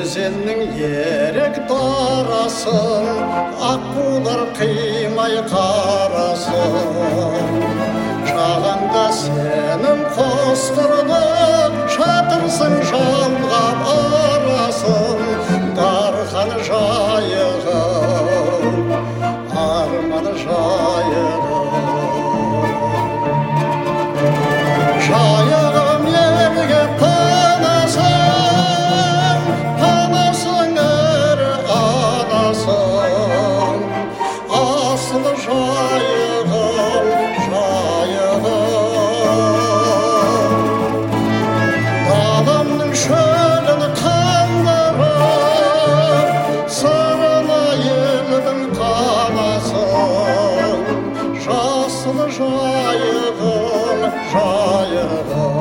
өзеннің ерек тарасын, аққулар қимай қарасын. Жағаңда сенің қостырылып, жатырсың жалғап арасын. Дархан жайығым, арман жайығым. Жайығым елге панасың, панасың әрі анасың. Асыл жайығым, жайығым. Даламның шөлін қандырып, сырына елдің қанасың. Жасыл жайығым, жайығым.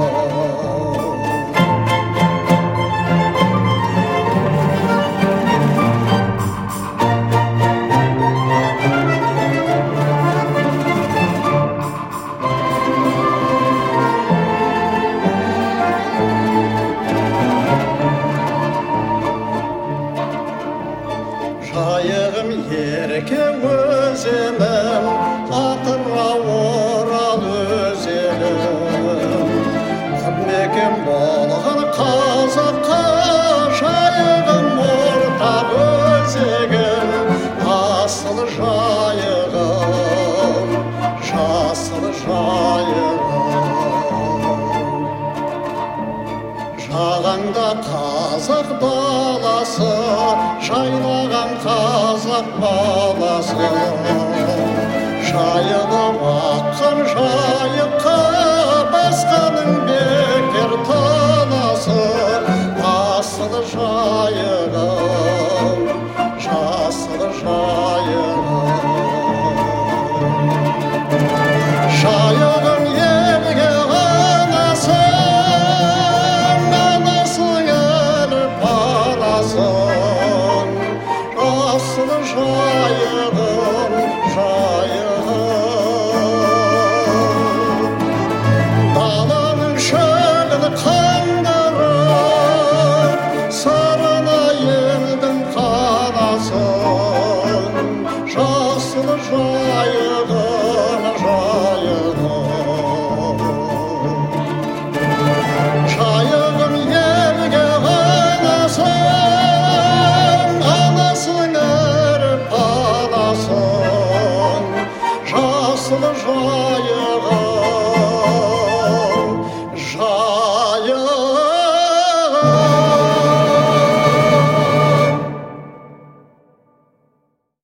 Жайығым ерке өзенім, атырау Орал өзенім. Мекен болған қазаққа, жайығым ортақ өзегім. Асыл жайығым, жасыл жайығым. Жағаңда қазақ даласы, жайлаған қазақ баласы. Жайылып аққан жайық